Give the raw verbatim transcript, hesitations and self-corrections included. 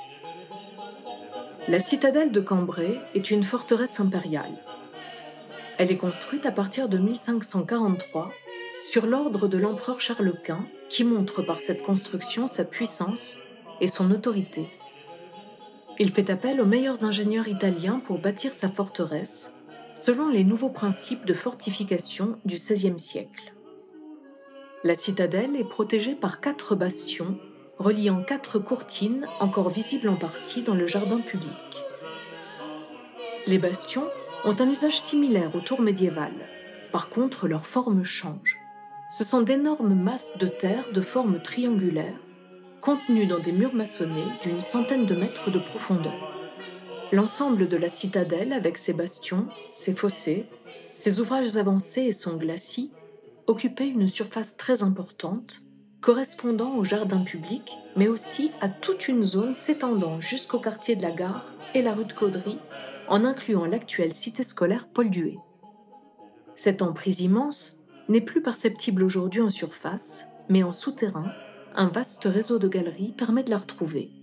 La citadelle de Cambrai est une forteresse impériale. Elle est construite à partir de mille cinq cent quarante-trois sur l'ordre de l'empereur Charles Quint, qui montre par cette construction sa puissance et son autorité. Il fait appel aux meilleurs ingénieurs italiens pour bâtir sa forteresse, selon les nouveaux principes de fortification du seizième siècle. La citadelle est protégée par quatre bastions, reliant quatre courtines encore visibles en partie dans le jardin public. Les bastions ont un usage similaire aux tours médiévales. Par contre, leur forme change. Ce sont d'énormes masses de terre de forme triangulaire, contenues dans des murs maçonnés d'une centaine de mètres de profondeur. L'ensemble de la citadelle, avec ses bastions, ses fossés, ses ouvrages avancés et son glacis, occupait une surface très importante, correspondant au jardin public, mais aussi à toute une zone s'étendant jusqu'au quartier de la Gare et la rue de Caudry, en incluant l'actuelle cité scolaire Paul Dué. Cette emprise immense n'est plus perceptible aujourd'hui en surface, mais en souterrain, un vaste réseau de galeries permet de la retrouver.